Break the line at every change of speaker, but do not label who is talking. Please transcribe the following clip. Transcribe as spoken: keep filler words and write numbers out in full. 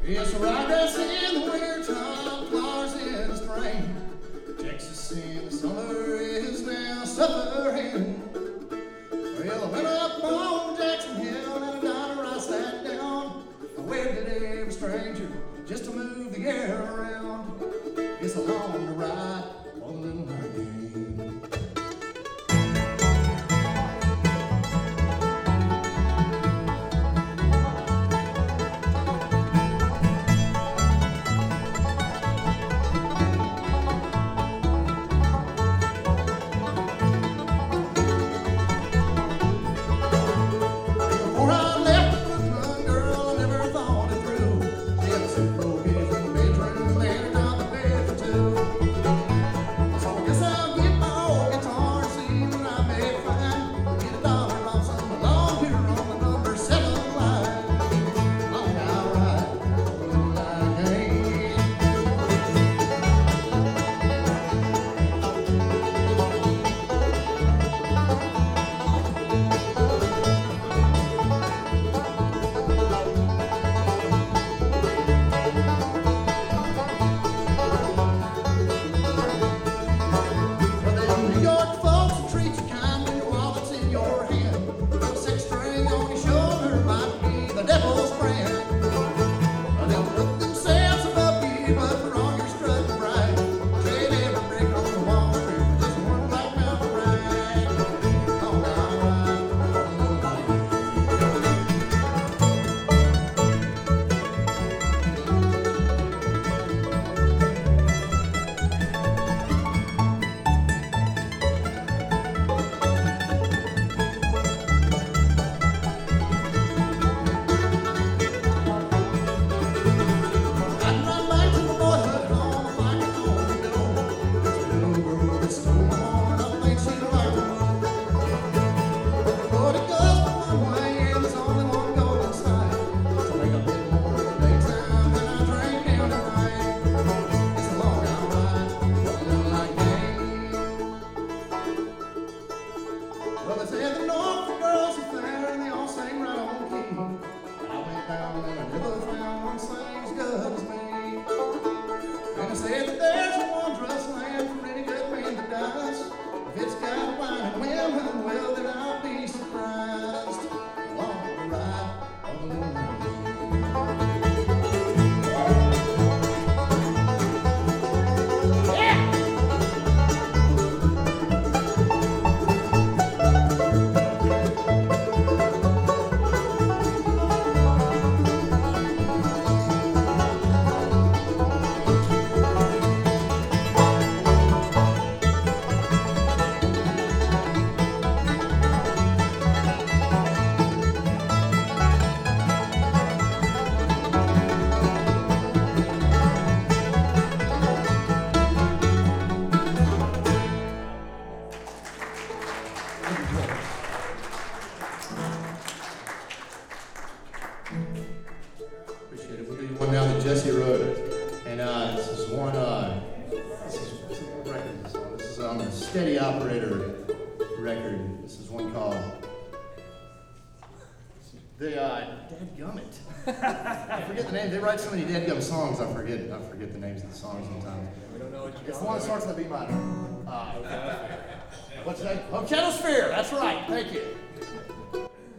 It's ryegrass in the wintertime, flowers in the spring. Texas in the summer is now suffering. Well, I went up on Jackson Hill and a dollar I sat down. I waved at every stranger just to move the air around. It's a long ride on the little night game. Well, they said the Norfolk girls are fair and they all sing right on key. I went down and I never found one sang as good as me. And they said that there's a wondrous land for any good man that dies. If it's got wine and women, well, then I'll be surprised. Along the ride of the little night game. Appreciate it. We'll do one now that Jesse wrote. And uh, this is one, uh, this is, this is what record is this on? This is on the Steady Operator record. This is one called the uh, Dadgummit. I forget the name. They write so many Dadgum songs, I forget I forget the names of the songs sometimes.
We don't know what you're
It's the one that starts with a B minor. Uh, what's that? Oh, Channel Sphere. That's right. Thank you.